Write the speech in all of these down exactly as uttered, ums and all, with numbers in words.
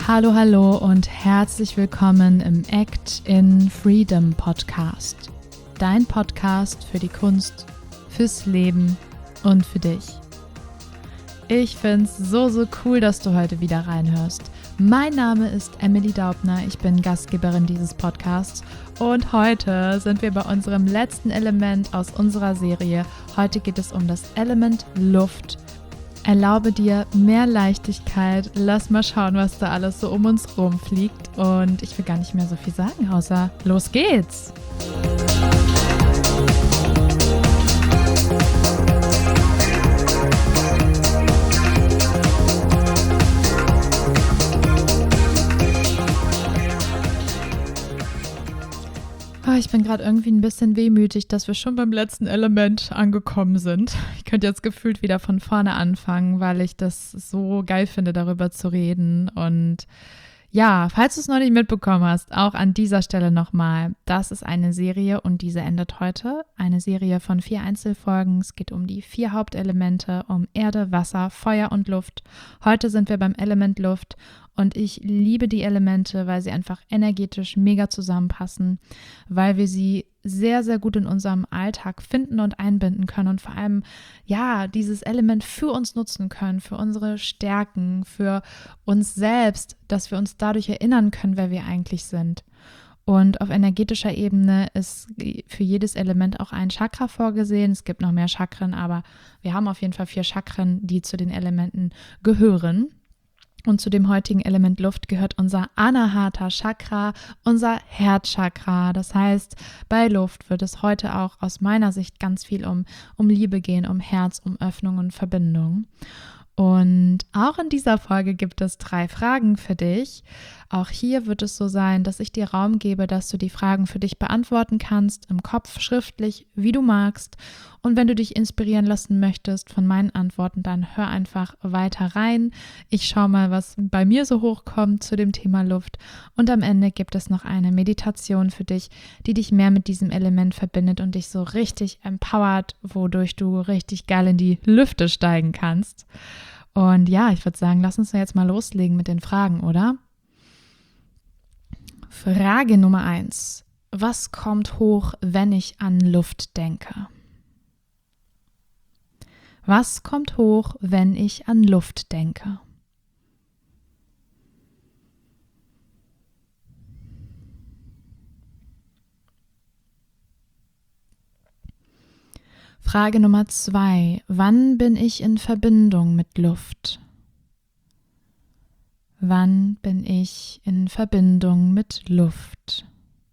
Hallo, hallo und herzlich willkommen im Act in Freedom Podcast. Dein Podcast für die Kunst, fürs Leben und für dich. Ich finde es so, so cool, dass du heute wieder reinhörst. Mein Name ist Emily Daubner, ich bin Gastgeberin dieses Podcasts und heute sind wir bei unserem letzten Element aus unserer Serie. Heute geht es um das Element Luft. Erlaube dir mehr Leichtigkeit, lass mal schauen, was da alles so um uns rumfliegt und ich will gar nicht mehr so viel sagen, außer los geht's! Ich bin gerade irgendwie ein bisschen wehmütig, dass wir schon beim letzten Element angekommen sind. Ich könnte jetzt gefühlt wieder von vorne anfangen, weil ich das so geil finde, darüber zu reden. Und ja, falls du es noch nicht mitbekommen hast, auch an dieser Stelle nochmal, das ist eine Serie und diese endet heute. Eine Serie von vier Einzelfolgen. Es geht um die vier Hauptelemente, um Erde, Wasser, Feuer und Luft. Heute sind wir beim Element Luft. Und ich liebe die Elemente, weil sie einfach energetisch mega zusammenpassen, weil wir sie sehr, sehr gut in unserem Alltag finden und einbinden können und vor allem, ja, dieses Element für uns nutzen können, für unsere Stärken, für uns selbst, dass wir uns dadurch erinnern können, wer wir eigentlich sind. Und auf energetischer Ebene ist für jedes Element auch ein Chakra vorgesehen. Es gibt noch mehr Chakren, aber wir haben auf jeden Fall vier Chakren, die zu den Elementen gehören. Und zu dem heutigen Element Luft gehört unser Anahata Chakra, unser Herzchakra. Das heißt, bei Luft wird es heute auch aus meiner Sicht ganz viel um, um Liebe gehen, um Herz, um Öffnung und Verbindung. Und auch in dieser Folge gibt es drei Fragen für dich. Auch hier wird es so sein, dass ich dir Raum gebe, dass du die Fragen für dich beantworten kannst, im Kopf, schriftlich, wie du magst. Und wenn du dich inspirieren lassen möchtest von meinen Antworten, dann hör einfach weiter rein. Ich schaue mal, was bei mir so hochkommt zu dem Thema Luft. Und am Ende gibt es noch eine Meditation für dich, die dich mehr mit diesem Element verbindet und dich so richtig empowert, wodurch du richtig geil in die Lüfte steigen kannst. Und ja, ich würde sagen, lass uns jetzt mal loslegen mit den Fragen, oder? Frage Nummer eins. Was kommt hoch, wenn ich an Luft denke? Was kommt hoch, wenn ich an Luft denke? Frage Nummer zwei. Wann bin ich in Verbindung mit Luft? Wann bin ich in Verbindung mit Luft?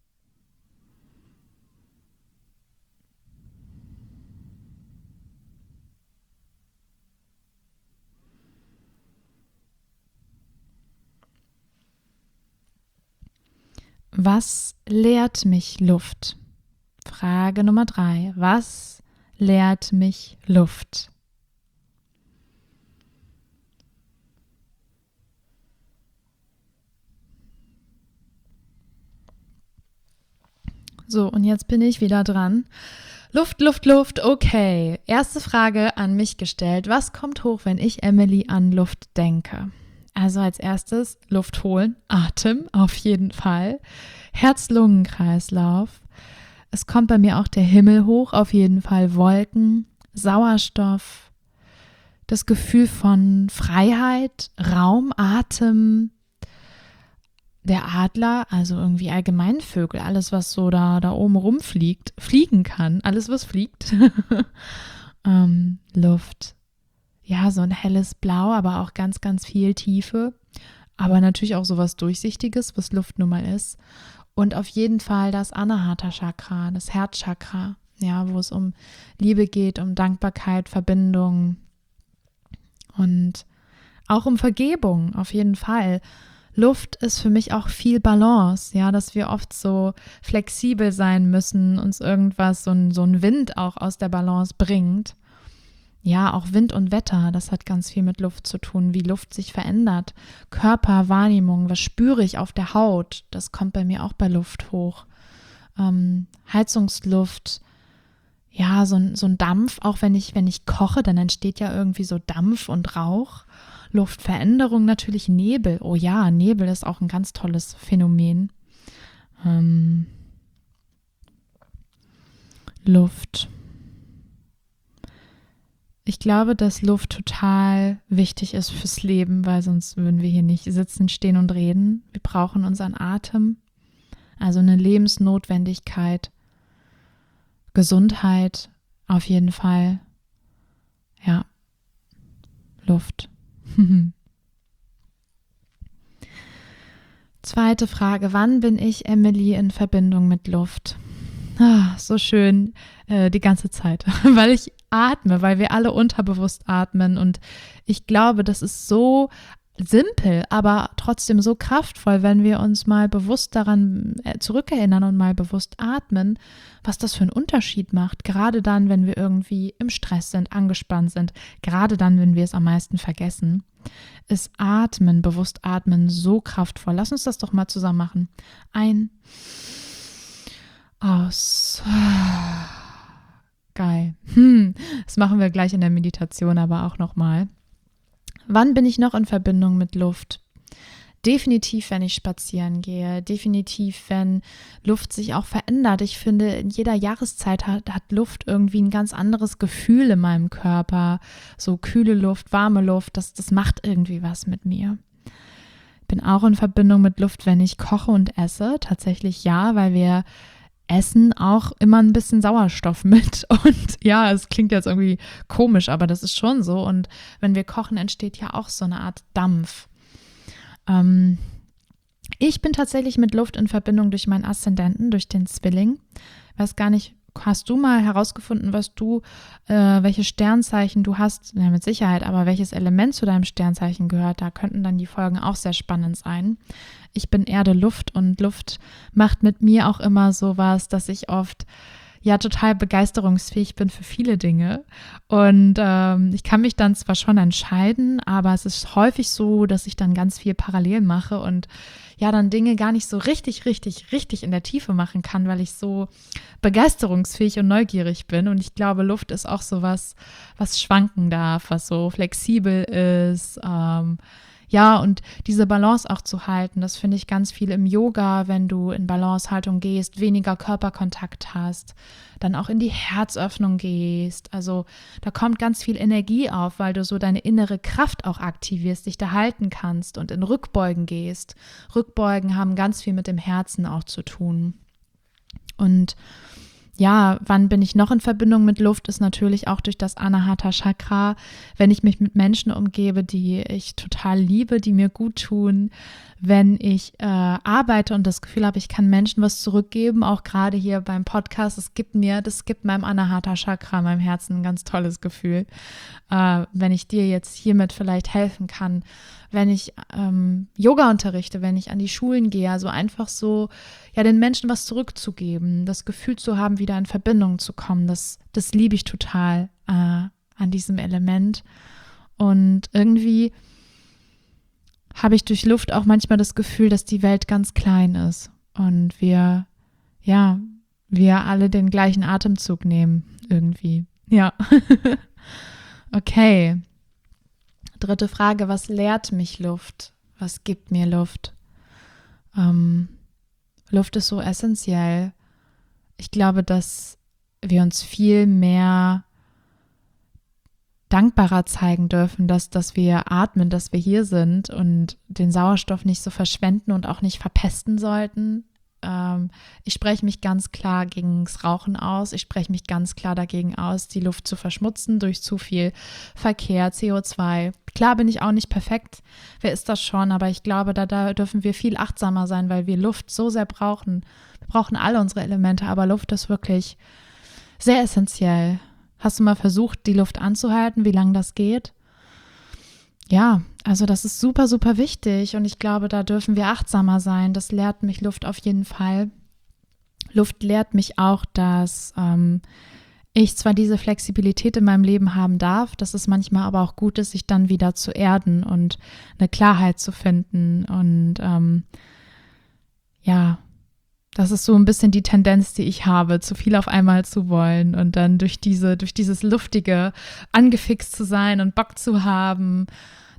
Was lehrt mich Luft? Frage Nummer drei. Was lehrt mich Luft? So, und jetzt bin ich wieder dran. Luft, Luft, Luft, okay. Erste Frage an mich gestellt. Was kommt hoch, wenn ich, Emily, an Luft denke? Also als erstes Luft holen, Atem auf jeden Fall, Herz-Lungen-Kreislauf. Es kommt bei mir auch der Himmel hoch, auf jeden Fall Wolken, Sauerstoff, das Gefühl von Freiheit, Raum, Atem, der Adler, also irgendwie allgemein Vögel, alles was so da, da oben rumfliegt, fliegen kann, alles was fliegt, ähm, Luft. Ja, so ein helles Blau, aber auch ganz, ganz viel Tiefe. Aber natürlich auch so was Durchsichtiges, was Luft nun mal ist. Und auf jeden Fall das Anahata Chakra, das Herzchakra, ja, wo es um Liebe geht, um Dankbarkeit, Verbindung und auch um Vergebung, auf jeden Fall. Luft ist für mich auch viel Balance, ja, dass wir oft so flexibel sein müssen, uns irgendwas, so ein, so ein Wind auch aus der Balance bringt. Ja, auch Wind und Wetter, das hat ganz viel mit Luft zu tun, wie Luft sich verändert. Körperwahrnehmung, was spüre ich auf der Haut, das kommt bei mir auch bei Luft hoch. Ähm, Heizungsluft, ja, so ein, so ein Dampf, auch wenn ich, wenn ich koche, dann entsteht ja irgendwie so Dampf und Rauch. Luftveränderung natürlich Nebel. Oh ja, Nebel ist auch ein ganz tolles Phänomen. Ähm, Luft. Ich glaube, dass Luft total wichtig ist fürs Leben, weil sonst würden wir hier nicht sitzen, stehen und reden. Wir brauchen unseren Atem, also eine Lebensnotwendigkeit, Gesundheit auf jeden Fall. Ja, Luft. Zweite Frage, wann bin ich, Emily, in Verbindung mit Luft? Ah, so schön, äh, die ganze Zeit, weil ich atme, weil wir alle unterbewusst atmen und ich glaube, das ist so simpel, aber trotzdem so kraftvoll, wenn wir uns mal bewusst daran zurückerinnern und mal bewusst atmen, was das für einen Unterschied macht, gerade dann, wenn wir irgendwie im Stress sind, angespannt sind, gerade dann, wenn wir es am meisten vergessen, ist Atmen, bewusst atmen so kraftvoll. Lass uns das doch mal zusammen machen. Ein, aus. Geil. Hm, das machen wir gleich in der Meditation aber auch nochmal. Wann bin ich noch in Verbindung mit Luft? Definitiv, wenn ich spazieren gehe. Definitiv, wenn Luft sich auch verändert. Ich finde, in jeder Jahreszeit hat, hat Luft irgendwie ein ganz anderes Gefühl in meinem Körper. So kühle Luft, warme Luft, das, das macht irgendwie was mit mir. Ich bin auch in Verbindung mit Luft, wenn ich koche und esse. Tatsächlich ja, weil wir essen auch immer ein bisschen Sauerstoff mit und ja, es klingt jetzt irgendwie komisch, aber das ist schon so und wenn wir kochen, entsteht ja auch so eine Art Dampf. Ähm, ich bin tatsächlich mit Luft in Verbindung durch meinen Aszendenten, durch den Zwilling. Weiß gar nicht, hast du mal herausgefunden, was du, äh, welche Sternzeichen du hast? Ja, mit Sicherheit, aber welches Element zu deinem Sternzeichen gehört? Da könnten dann die Folgen auch sehr spannend sein. Ich bin Erde, Luft und Luft macht mit mir auch immer sowas, dass ich oft ja total begeisterungsfähig bin für viele Dinge und ähm, ich kann mich dann zwar schon entscheiden, aber es ist häufig so, dass ich dann ganz viel parallel mache und ja dann Dinge gar nicht so richtig, richtig, richtig in der Tiefe machen kann, weil ich so begeisterungsfähig und neugierig bin und ich glaube, Luft ist auch sowas, was schwanken darf, was so flexibel ist, ähm, ja, und diese Balance auch zu halten, das finde ich ganz viel im Yoga, wenn du in Balancehaltung gehst, weniger Körperkontakt hast, dann auch in die Herzöffnung gehst. Also da kommt ganz viel Energie auf, weil du so deine innere Kraft auch aktivierst, dich da halten kannst und in Rückbeugen gehst. Rückbeugen haben ganz viel mit dem Herzen auch zu tun. Und ja, wann bin ich noch in Verbindung mit Luft, ist natürlich auch durch das Anahata Chakra, wenn ich mich mit Menschen umgebe, die ich total liebe, die mir gut tun, wenn ich äh, arbeite und das Gefühl habe, ich kann Menschen was zurückgeben, auch gerade hier beim Podcast, es gibt mir, das gibt meinem Anahata Chakra, meinem Herzen ein ganz tolles Gefühl, äh, wenn ich dir jetzt hiermit vielleicht helfen kann, wenn ich ähm, Yoga unterrichte, wenn ich an die Schulen gehe, also einfach so, ja, den Menschen was zurückzugeben, das Gefühl zu haben, wieder in Verbindung zu kommen, das, das liebe ich total äh, an diesem Element und irgendwie habe ich durch Luft auch manchmal das Gefühl, dass die Welt ganz klein ist und wir, ja, wir alle den gleichen Atemzug nehmen irgendwie. Ja. Okay. Dritte Frage, was lehrt mich Luft? Was gibt mir Luft? Ähm, Luft ist so essentiell. Ich glaube, dass wir uns viel mehr dankbarer zeigen dürfen, dass, dass wir atmen, dass wir hier sind und den Sauerstoff nicht so verschwenden und auch nicht verpesten sollten. Ähm, ich spreche mich ganz klar gegen das Rauchen aus. Ich spreche mich ganz klar dagegen aus, die Luft zu verschmutzen durch zu viel Verkehr, C O zwei. Klar bin ich auch nicht perfekt. Wer ist das schon? Aber ich glaube, da, da dürfen wir viel achtsamer sein, weil wir Luft so sehr brauchen. Wir brauchen alle unsere Elemente, aber Luft ist wirklich sehr essentiell. Hast du mal versucht, die Luft anzuhalten, wie lange das geht? Ja, also das ist super, super wichtig und ich glaube, da dürfen wir achtsamer sein. Das lehrt mich Luft auf jeden Fall. Luft lehrt mich auch, dass ähm, ich zwar diese Flexibilität in meinem Leben haben darf, dass es manchmal aber auch gut ist, sich dann wieder zu erden und eine Klarheit zu finden und ähm, ja, das ist so ein bisschen die Tendenz, die ich habe, zu viel auf einmal zu wollen und dann durch diese, durch dieses Luftige angefixt zu sein und Bock zu haben,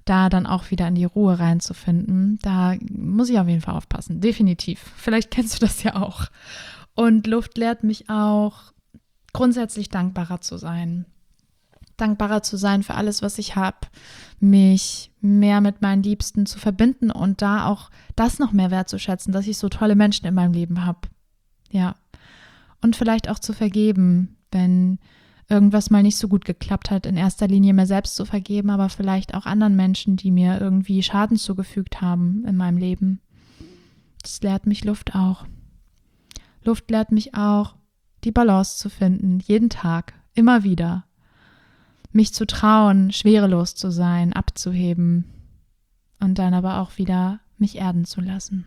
da dann auch wieder in die Ruhe reinzufinden. Da muss ich auf jeden Fall aufpassen, definitiv. Vielleicht kennst du das ja auch. Und Luft lehrt mich auch, grundsätzlich dankbarer zu sein. Dankbarer zu sein für alles, was ich habe, mich mehr mit meinen Liebsten zu verbinden und da auch das noch mehr wertzuschätzen, dass ich so tolle Menschen in meinem Leben habe. Ja. Und vielleicht auch zu vergeben, wenn irgendwas mal nicht so gut geklappt hat, in erster Linie mir selbst zu vergeben, aber vielleicht auch anderen Menschen, die mir irgendwie Schaden zugefügt haben in meinem Leben. Das lehrt mich Luft auch. Luft lehrt mich auch, die Balance zu finden, jeden Tag, immer wieder. Mich zu trauen, schwerelos zu sein, abzuheben und dann aber auch wieder mich erden zu lassen.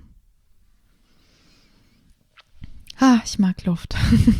Ah, ich mag Luft.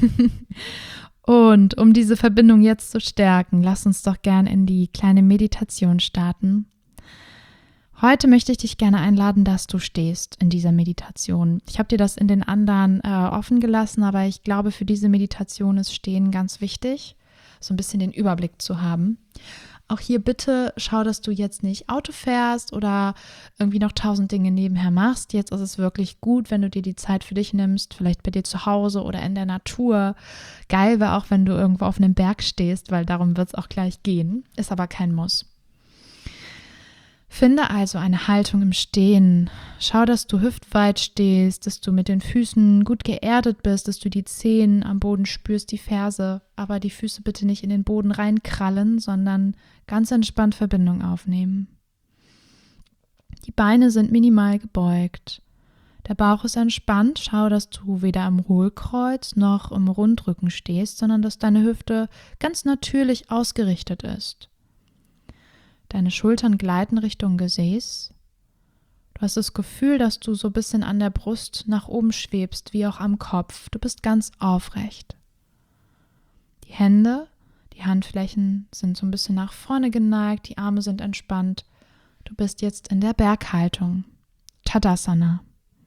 Und um diese Verbindung jetzt zu stärken, lass uns doch gern in die kleine Meditation starten. Heute möchte ich dich gerne einladen, dass du stehst in dieser Meditation. Ich habe dir das in den anderen äh, offen gelassen, aber ich glaube, für diese Meditation ist Stehen ganz wichtig, so ein bisschen den Überblick zu haben. Auch hier bitte schau, dass du jetzt nicht Auto fährst oder irgendwie noch tausend Dinge nebenher machst. Jetzt ist es wirklich gut, wenn du dir die Zeit für dich nimmst, vielleicht bei dir zu Hause oder in der Natur. Geil wäre auch, wenn du irgendwo auf einem Berg stehst, weil darum wird es auch gleich gehen. Ist aber kein Muss. Finde also eine Haltung im Stehen. Schau, dass du hüftweit stehst, dass du mit den Füßen gut geerdet bist, dass du die Zehen am Boden spürst, die Ferse, aber die Füße bitte nicht in den Boden reinkrallen, sondern ganz entspannt Verbindung aufnehmen. Die Beine sind minimal gebeugt. Der Bauch ist entspannt. Schau, dass du weder am Hohlkreuz noch im Rundrücken stehst, sondern dass deine Hüfte ganz natürlich ausgerichtet ist. Deine Schultern gleiten Richtung Gesäß. Du hast das Gefühl, dass du so ein bisschen an der Brust nach oben schwebst, wie auch am Kopf. Du bist ganz aufrecht. Die Hände, die Handflächen sind so ein bisschen nach vorne geneigt, die Arme sind entspannt. Du bist jetzt in der Berghaltung, Tadasana.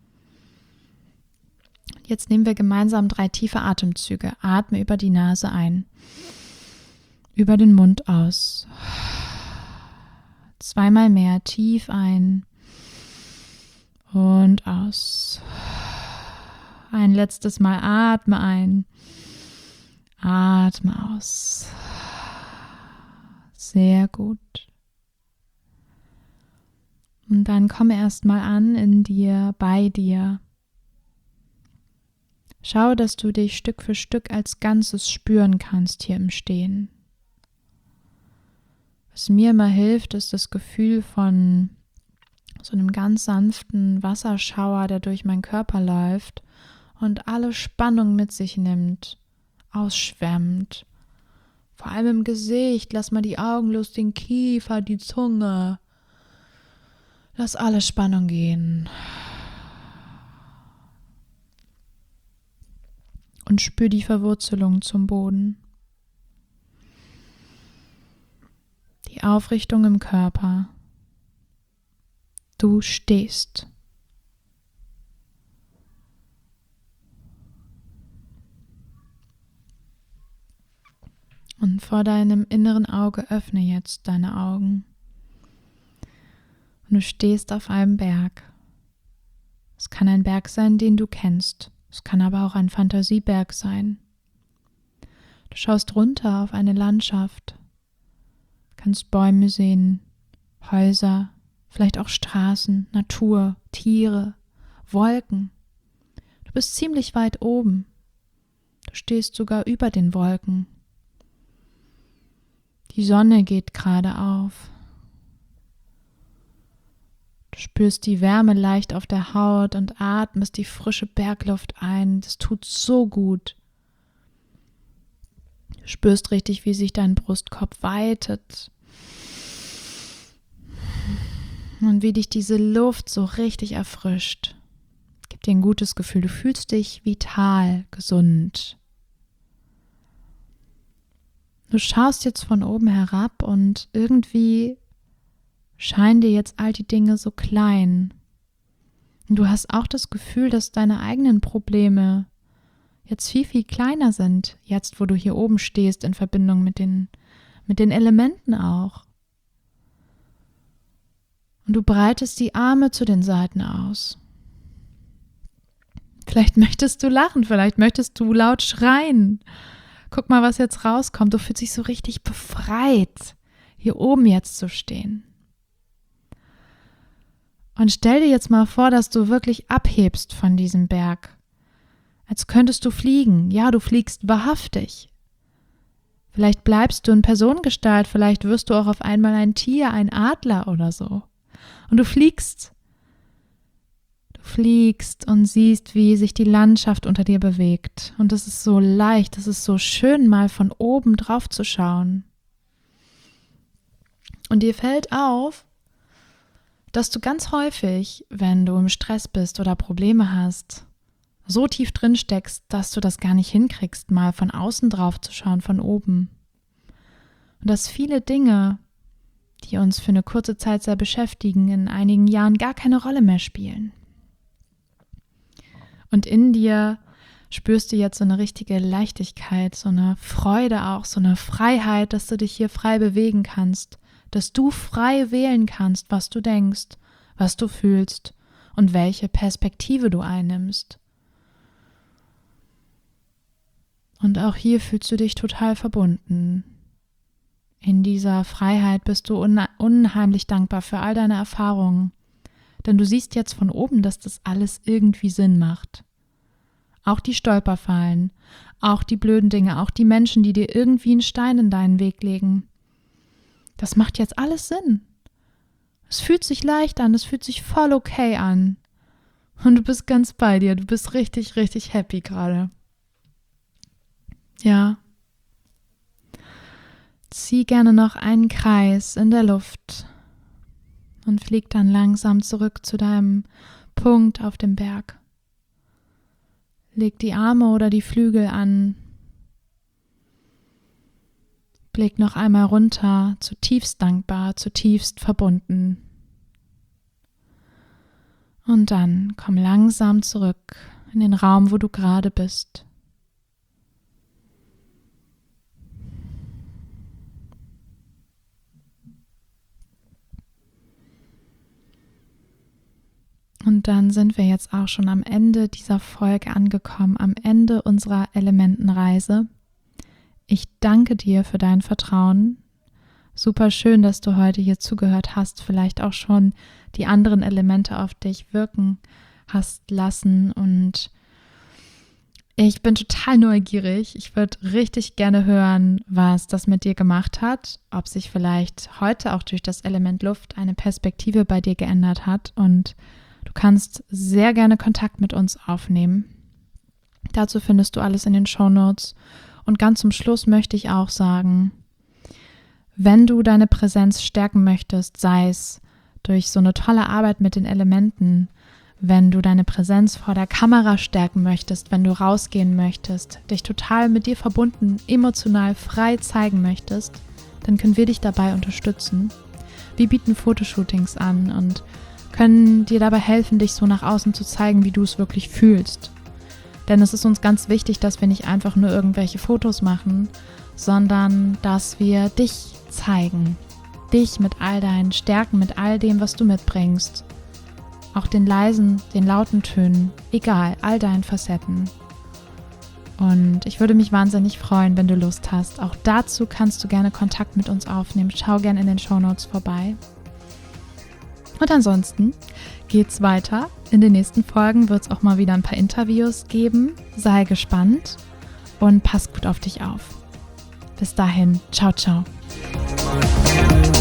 Jetzt nehmen wir gemeinsam drei tiefe Atemzüge. Atme über die Nase ein, über den Mund aus. Zweimal mehr tief ein und aus. Ein letztes Mal atme ein, atme aus. Sehr gut. Und dann komme erstmal an in dir, bei dir. Schau, dass du dich Stück für Stück als Ganzes spüren kannst hier im Stehen. Was mir immer hilft, ist das Gefühl von so einem ganz sanften Wasserschauer, der durch meinen Körper läuft und alle Spannung mit sich nimmt, ausschwemmt. Vor allem im Gesicht, lass mal die Augen los, den Kiefer, die Zunge. Lass alle Spannung gehen. Und spür die Verwurzelung zum Boden. Die Aufrichtung im Körper. Du stehst. Und vor deinem inneren Auge öffne jetzt deine Augen. Und du stehst auf einem Berg. Es kann ein Berg sein, den du kennst. Es kann aber auch ein Fantasieberg sein. Du schaust runter auf eine Landschaft. Kannst Bäume sehen, Häuser, vielleicht auch Straßen, Natur, Tiere, Wolken. Du bist ziemlich weit oben. Du stehst sogar über den Wolken. Die Sonne geht gerade auf. Du spürst die Wärme leicht auf der Haut und atmest die frische Bergluft ein. Das tut so gut. Du spürst richtig, wie sich dein Brustkorb weitet. Und wie dich diese Luft so richtig erfrischt. Gibt dir ein gutes Gefühl. Du fühlst dich vital, gesund. Du schaust jetzt von oben herab und irgendwie scheinen dir jetzt all die Dinge so klein. Und du hast auch das Gefühl, dass deine eigenen Probleme jetzt viel, viel kleiner sind, jetzt wo du hier oben stehst in Verbindung mit den, mit den Elementen auch. Und du breitest die Arme zu den Seiten aus. Vielleicht möchtest du lachen, vielleicht möchtest du laut schreien. Guck mal, was jetzt rauskommt. Du fühlst dich so richtig befreit, hier oben jetzt zu stehen. Und stell dir jetzt mal vor, dass du wirklich abhebst von diesem Berg. Als könntest du fliegen. Ja, du fliegst wahrhaftig. Vielleicht bleibst du in Personengestalt, vielleicht wirst du auch auf einmal ein Tier, ein Adler oder so. Und du fliegst. Du fliegst und siehst, wie sich die Landschaft unter dir bewegt. Und es ist so leicht, es ist so schön, mal von oben drauf zu schauen. Und dir fällt auf, dass du ganz häufig, wenn du im Stress bist oder Probleme hast, so tief drin steckst, dass du das gar nicht hinkriegst, mal von außen drauf zu schauen, von oben. Und dass viele Dinge, die uns für eine kurze Zeit sehr beschäftigen, in einigen Jahren gar keine Rolle mehr spielen. Und in dir spürst du jetzt so eine richtige Leichtigkeit, so eine Freude auch, so eine Freiheit, dass du dich hier frei bewegen kannst, dass du frei wählen kannst, was du denkst, was du fühlst und welche Perspektive du einnimmst. Und auch hier fühlst du dich total verbunden. In dieser Freiheit bist du un- unheimlich dankbar für all deine Erfahrungen, denn du siehst jetzt von oben, dass das alles irgendwie Sinn macht. Auch die Stolperfallen, auch die blöden Dinge, auch die Menschen, die dir irgendwie einen Stein in deinen Weg legen. Das macht jetzt alles Sinn. Es fühlt sich leicht an, es fühlt sich voll okay an. Und du bist ganz bei dir, du bist richtig, richtig happy gerade. Ja. Zieh gerne noch einen Kreis in der Luft und flieg dann langsam zurück zu deinem Punkt auf dem Berg. Leg die Arme oder die Flügel an. Blick noch einmal runter, zutiefst dankbar, zutiefst verbunden. Und dann komm langsam zurück in den Raum, wo du gerade bist. Und dann sind wir jetzt auch schon am Ende dieser Folge angekommen, am Ende unserer Elementenreise. Ich danke dir für dein Vertrauen. Super schön, dass du heute hier zugehört hast, vielleicht auch schon die anderen Elemente auf dich wirken hast lassen. Und ich bin total neugierig. Ich würde richtig gerne hören, was das mit dir gemacht hat, ob sich vielleicht heute auch durch das Element Luft eine Perspektive bei dir geändert hat. Und du kannst sehr gerne Kontakt mit uns aufnehmen. Dazu findest du alles in den Shownotes. Und ganz zum Schluss möchte ich auch sagen, wenn du deine Präsenz stärken möchtest, sei es durch so eine tolle Arbeit mit den Elementen, wenn du deine Präsenz vor der Kamera stärken möchtest, wenn du rausgehen möchtest, dich total mit dir verbunden, emotional frei zeigen möchtest, dann können wir dich dabei unterstützen. Wir bieten Fotoshootings an und können dir dabei helfen, dich so nach außen zu zeigen, wie du es wirklich fühlst. Denn es ist uns ganz wichtig, dass wir nicht einfach nur irgendwelche Fotos machen, sondern dass wir dich zeigen. Dich mit all deinen Stärken, mit all dem, was du mitbringst. Auch den leisen, den lauten Tönen, egal, all deinen Facetten. Und ich würde mich wahnsinnig freuen, wenn du Lust hast. Auch dazu kannst du gerne Kontakt mit uns aufnehmen. Schau gerne in den Shownotes vorbei. Und ansonsten geht's weiter. In den nächsten Folgen wird es auch mal wieder ein paar Interviews geben. Sei gespannt und pass gut auf dich auf. Bis dahin, ciao, ciao.